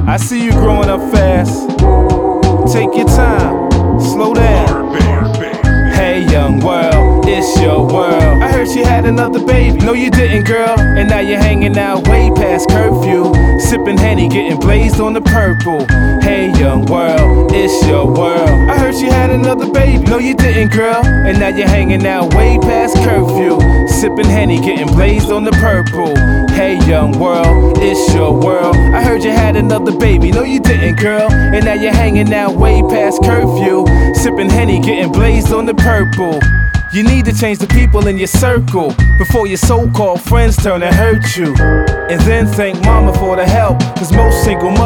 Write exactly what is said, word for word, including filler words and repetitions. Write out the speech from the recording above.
I see you growing up fast. Take your time, slow down. Hey young world, it's your world. I heard she had another baby. No you didn't, girl. And now you're hanging out way past curfew, sipping Henny, getting blazed on the purple. Hey young world, it's your world. I heard she had another baby. No you didn't, girl. And now you're hanging out way past curfew, sipping Henny, getting blazed on the purple. Hey young world, it's your world. I heard you had another baby. No you didn't, girl. And now you're hanging out way past curfew, sipping Henny, getting blazed on the purple. You need to change the people in your circle before your so-called friends turn and hurt you. And then thank mama for the help, cause most single mothers